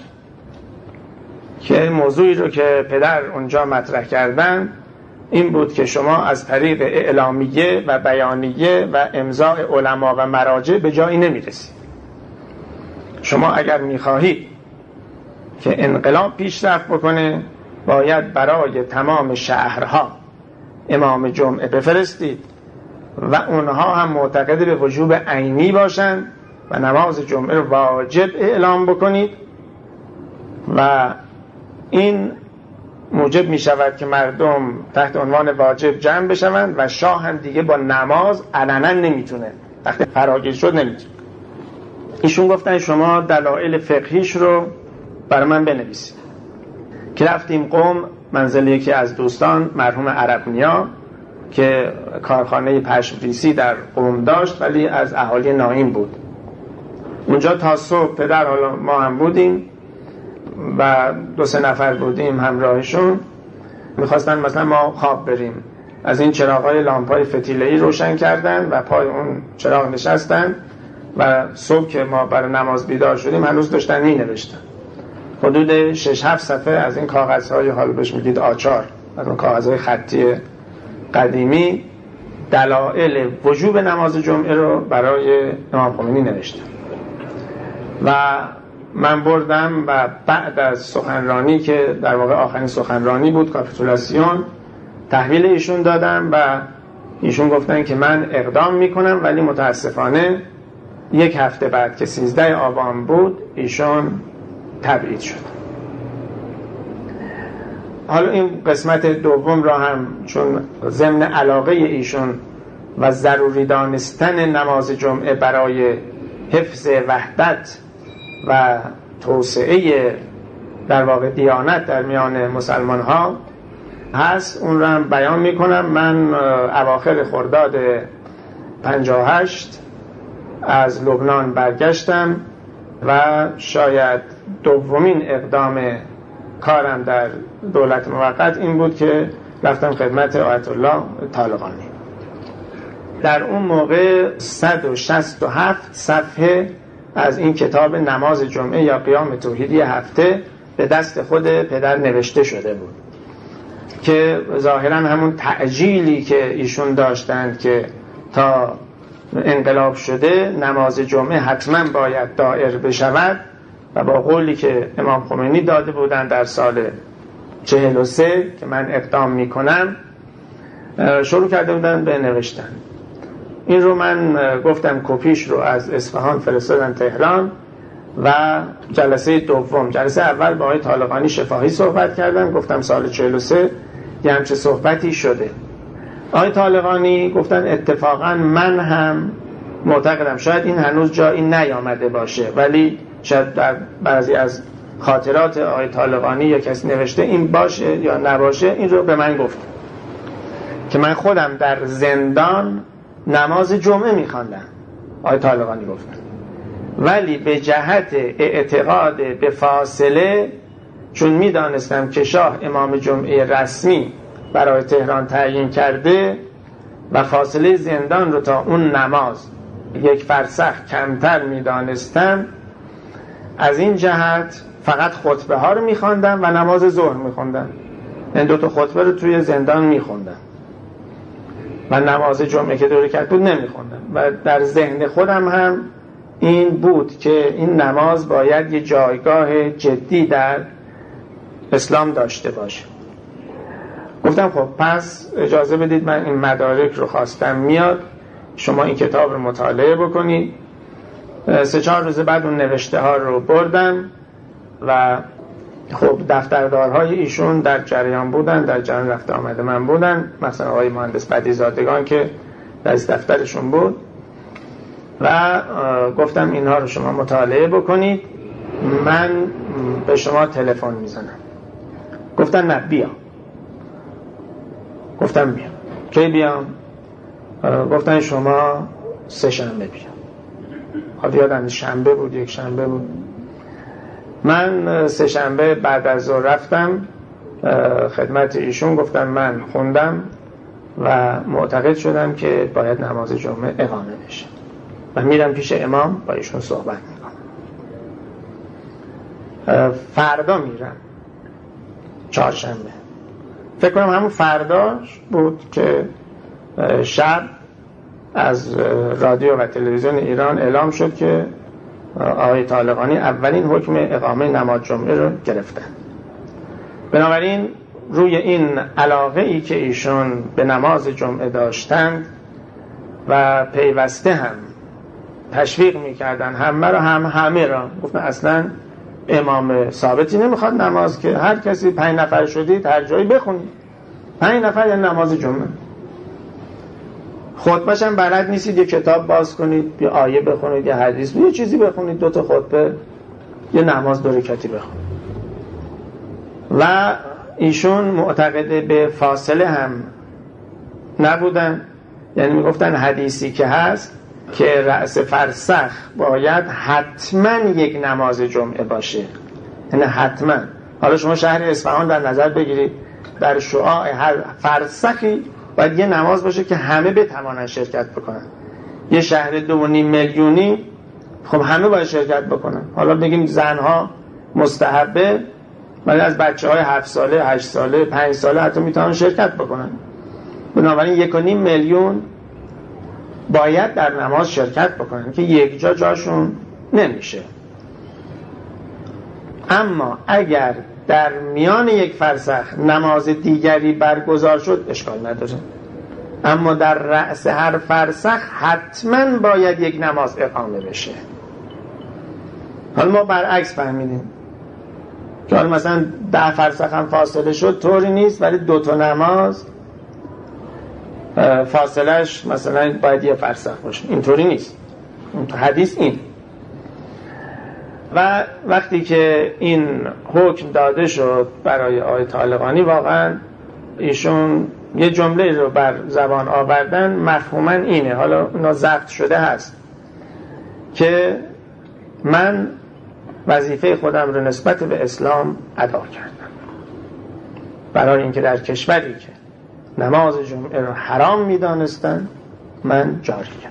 S1: که موضوعی رو که پدر اونجا مطرح کردن این بود که شما از طریق اعلامیه و بیانیه و امضاء علما و مراجع به جایی نمیرسید. شما اگر میخواهید که انقلاب پیشرفت بکنه باید برای تمام شهرها امام جمعه بفرستید و اونها هم معتقد به وجوب عینی باشند و نماز جمعه رو واجب اعلام بکنید و این موجب می شود که مردم تحت عنوان واجب جمع بشوند و شاه هم دیگه با نماز علنا نمیتونه، وقتی فراگیر شد نمیتونه. ایشون گفتن شما دلایل فقهیش رو برای من بنویسید. که رفتیم قم منزل یکی از دوستان مرحوم عربنیا که کارخانه پشمریسی در قم داشت ولی از اهالی نایم بود. اونجا تا صبح پدر، حالا ما هم بودیم و دو سه نفر بودیم همراهشون، میخواستن مثلا ما خواب بریم، از این چراغای لامپای فتیله‌ای روشن کردن و پای اون چراغ نشستن و صبح که ما برای نماز بیدار شدیم هنوز داشتن می نوشتن حدود شش هفت صفحه از این کاغذهای، حال بهش میگید آچار، از اون کاغذهای خطی قدیمی، دلایل وجوب نماز جمعه رو برای امام خمینی نوشتن و من بردم و بعد از سخنرانی که در واقع آخرین سخنرانی بود کاپیتولاسیون تحویل ایشون دادم و ایشون گفتن که من اقدام میکنم، ولی متاسفانه یک هفته بعد که سیزده آبان بود ایشون تبعید شد. حالا این قسمت دوم را هم چون ضمن علاقه ایشون و ضروری دانستن نماز جمعه برای حفظ وحدت و توسعه در واقع دیانت در میان مسلمان ها هست، اون را هم بیان میکنم. من اواخر خرداد پنجاه و هشت از لبنان برگشتم و شاید دومین اقدام کارم در دولت موقت این بود که رفتم خدمت آیت الله طالقانی. در اون موقع صد و شصت و هفت صفحه از این کتاب نماز جمعه یا قیام توحیدی هفته به دست خود پدر نوشته شده بود که ظاهرا همون تعجیلی که ایشون داشتند که تا انقلاب شده نماز جمعه حتما باید دایر بشود و با قولی که امام خمینی داده بودن در سال چهل و سه که من اقدام میکنم شروع کرده بودن به نوشتن. این رو من گفتم کپیش رو از اصفهان فرستادن تهران و جلسه دوم، جلسه اول با آقای طالقانی شفاهی صحبت کردم، گفتم سال چهل و سه یه همچه صحبتی شده. آقای طالقانی گفتن اتفاقا من هم معتقدم شاید این هنوز جایی نیامده باشه، ولی شاید در بعضی از خاطرات آقای طالقانی یا کسی نوشته این باشه یا نباشه. این رو به من گفت که من خودم در زندان نماز جمعه میخواندم، آقای طالقانی گفت، ولی به جهت اعتقاد به فاصله، چون میدانستم که شاه امام جمعه رسمی برای تهران تعیین کرده و فاصله زندان رو تا اون نماز یک فرسخ کمتر میدانستم، از این جهت فقط خطبه ها رو میخواندم و نماز ظهر میخوندم. این دو تا خطبه رو توی زندان میخوندم و نماز جمعه که دو رکعت بود نمیخوندم. و در ذهن خودم هم این بود که این نماز باید یه جایگاه جدی در اسلام داشته باشه. گفتم خب پس اجازه بدید من این مدارک رو خواستم میاد، شما این کتاب رو مطالعه بکنید. سه چهار روز بعد اون نوشته ها رو بردم و خب دفتردارهای ایشون در جریان بودن، در جریان رفته آمده من بودن، مثلا آقای مهندس بدیزادگان که در دفترشون بود، و گفتم اینها رو شما مطالعه بکنید، من به شما تلفن میزنم. گفتن نه بیا. گفتم بیا. کی بیام؟ گفتن شما سه شنبه بیا. حالا یادم شنبه بود، یک شنبه بود. من سه شنبه بعد از ظهر رفتم خدمت ایشون، گفتم من خوندم و معتقد شدم که باید نماز جمعه اقامه بشه و میرم پیش امام با ایشون صحبت میکنم. فردا میرم، چهارشنبه فکر کنم همون فرداش بود که شب از رادیو و تلویزیون ایران اعلام شد که آقای طالقانی اولین حکم اقامه نماز جمعه رو گرفتن. بنابراین روی این علاقه ای که ایشون به نماز جمعه داشتند و پیوسته هم تشویق میکردن همه را هم همه را، گفتن اصلا امام ثابتی نمیخواد نماز که هر کسی پنج نفر شدید هر جایی بخونید، پنج نفر یعنی نماز جمعه. خطبه‌ش هم بلد نیستید یه کتاب باز کنید، یه آیه بخونید، یه حدیث، یه چیزی بخونید، دو تا خطبه، یه نماز دو رکعتی بخونید. و ایشون معتقد به فاصله هم نبودن، یعنی میگفتن حدیثی که هست که رأس فرسخ باید حتما یک نماز جمعه باشه، یعنی حتما. حالا شما شهر اصفهان در نظر بگیرید، در شعاع هر فرسخی باید یه نماز باشه که همه بتوانن شرکت بکنن. یه شهر دو و نیم میلیونی، خب همه باید شرکت بکنن. حالا بگیم زنها مستحبه، ولی از بچه های هفت ساله، هشت ساله، پنج ساله حتی میتونن شرکت بکنن. بنابراین یک و نیم میلیون باید در نماز شرکت بکنن که یک جا جاشون نمیشه. اما اگر در میان یک فرسخ نماز دیگری برگزار شد اشکال نداره، اما در رأس هر فرسخ حتما باید یک نماز اقامه بشه. حالا ما برعکس فهمیدیم که حالا مثلا ده فرسخ هم فاصله شد طوری نیست، ولی دو تا نماز فاصلهش مثلا باید یه فرسخ باشه، اینطوری نیست. اون تو حدیث این. و وقتی که این حکم داده شد برای آقای طالقانی، واقعا ایشون یه جمله رو بر زبان آوردن، مفهوما اینه، حالا اونا ضبط شده هست، که من وظیفه خودم رو نسبت به اسلام ادا کردم برای اینکه در کشوری که نماز جمعه رو حرام می‌دانستن من جاری کردم.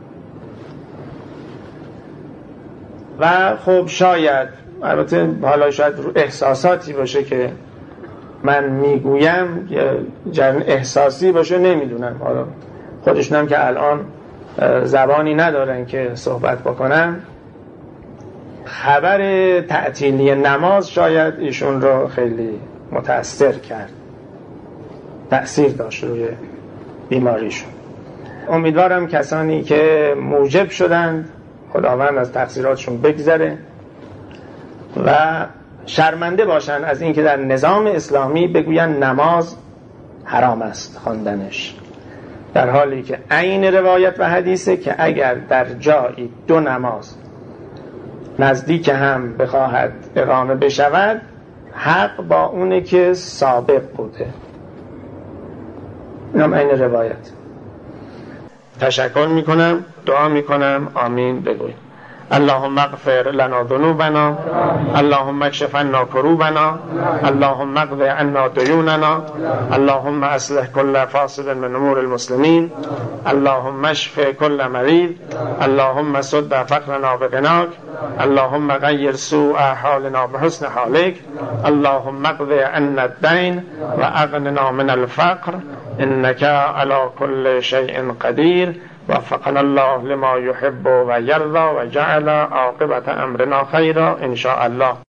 S1: و خب شاید، البته حالا شاید رو احساساتی باشه که من میگویم، یا جریان احساسی باشه، نمیدونم، حالا خودشونم که الان زبانی ندارن که صحبت بکنن. خبر تعطیلی نماز شاید ایشون رو خیلی متأثر کرد، تأثیر داشت روی بیماریشون. امیدوارم کسانی که موجب شدند خداوند از تقصیراتشون بگذره و شرمنده باشن از اینکه در نظام اسلامی بگوین نماز حرام است خواندنش، در حالی که عین روایت و حدیثه که اگر در جایی دو نماز نزدیک هم بخواهد اقامه بشود، حق با اونه که سابق بوده. اینم عین روایت. تشکر میکنم، دعا میکنم، آمین بگویم. اللهم اغفر لنا ذنوبنا، اللهم اکشف عنا کروبنا، اللهم اقض عنا دیوننا، اللهم اصلح كل فاسد من امور المسلمین، اللهم اشف كل مريض، اللهم سد فقرنا بغناك، اللهم غير سوء حالنا بحسن حالك، اللهم اقض عنا الدين واغننا من الفقر انك على كل شيء قدير. وفقنا الله لما يحب و یرضى و جعل عاقبت امرنا خیرا ان شاء الله.